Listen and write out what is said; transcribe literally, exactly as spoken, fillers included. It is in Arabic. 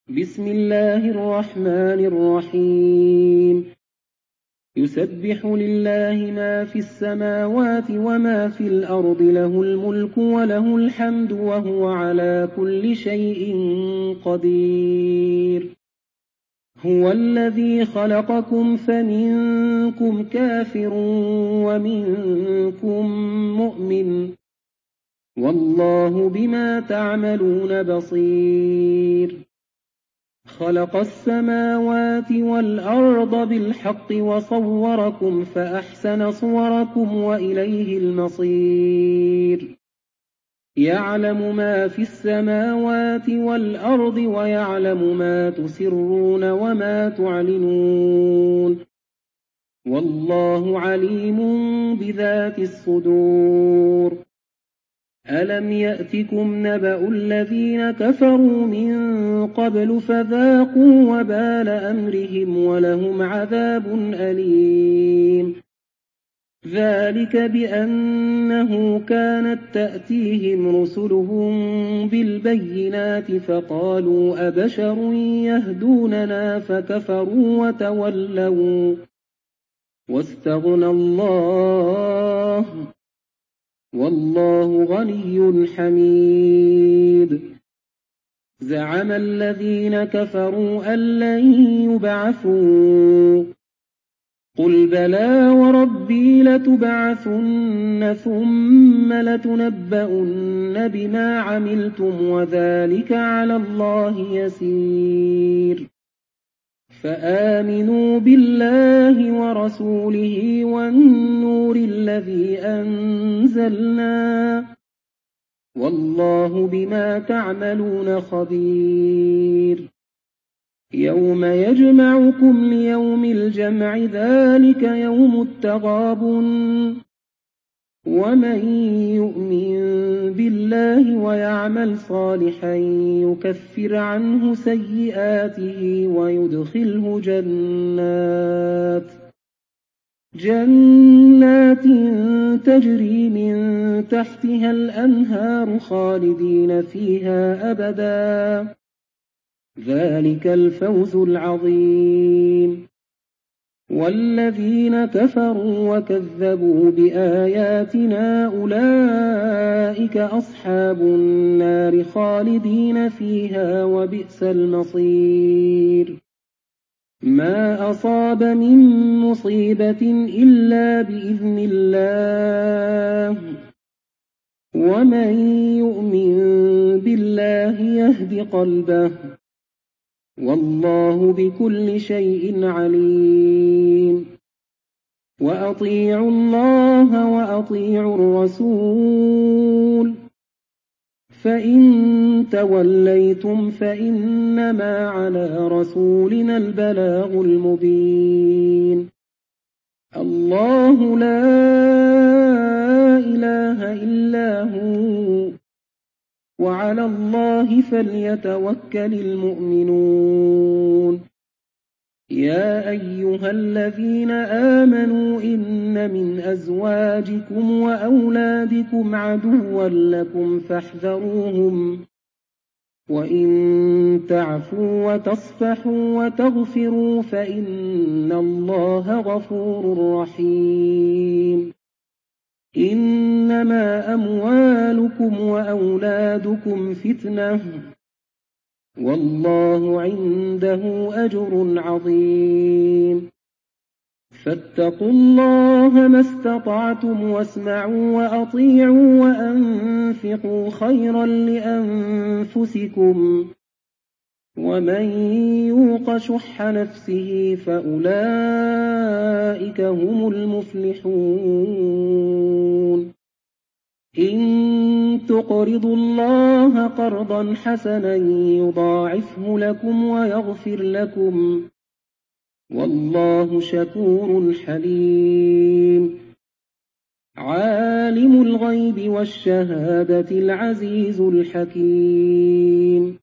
بسم الله الرحمن الرحيم يسبح لله ما في السماوات وما في الأرض له الملك وله الحمد وهو على كل شيء قدير هو الذي خلقكم فمنكم كافر ومنكم مؤمن والله بما تعملون بصير خلق السماوات والأرض بالحق وصوركم فأحسن صوركم وإليه المصير يعلم ما في السماوات والأرض ويعلم ما تسرون وما تعلنون والله عليم بذات الصدور ألم يأتكم نبأ الذين كفروا من قبل فذاقوا وبال أمرهم ولهم عذاب أليم ذلك بأنه كانت تأتيهم رسلهم بالبينات فقالوا أبشر يهدوننا فكفروا وتولوا واستغنى الله والله غني حميد زعم الذين كفروا أن لن يبعثوا قل بلى وربي لتبعثن ثم لتنبؤن بما عملتم وذلك على الله يسير فآمنوا بالله ورسوله والنور الذي أنزلنا والله بما تعملون خبير يوم يجمعكم ليوم الجمع ذلك يوم التغابن ومن يؤمن بالله ويعمل صالحا يكفر عنه سيئاته ويدخله جنات جنات تجري من تحتها الأنهار خالدين فيها أبدا ذلك الفوز العظيم والذين كفروا وكذبوا بآياتنا أولئك أصحاب النار خالدين فيها وبئس المصير ما أصاب من مصيبة إلا بإذن الله ومن يؤمن بالله يهد قلبه والله بكل شيء عليم وأطيعوا الله وأطيعوا الرسول فإن توليتم فإنما على رسولنا البلاغ المبين الله لا إله إلا هو وعلى الله فليتوكل المؤمنون يا أيها الذين آمنوا إن من أزواجكم وأولادكم عدوا لكم فاحذروهم وإن تعفوا وتصفحوا وتغفروا فإن الله غفور رحيم إنما أموالكم وأولادكم فتنة والله عنده أجر عظيم فاتقوا الله ما استطعتم واسمعوا وأطيعوا وأنفقوا خيرا لأنفسكم ومن يوق شح نفسه فأولئك هم المفلحون إن تقرضوا الله قرضا حسنا يضاعفه لكم ويغفر لكم والله شكور حليم عالم الغيب والشهادة العزيز الحكيم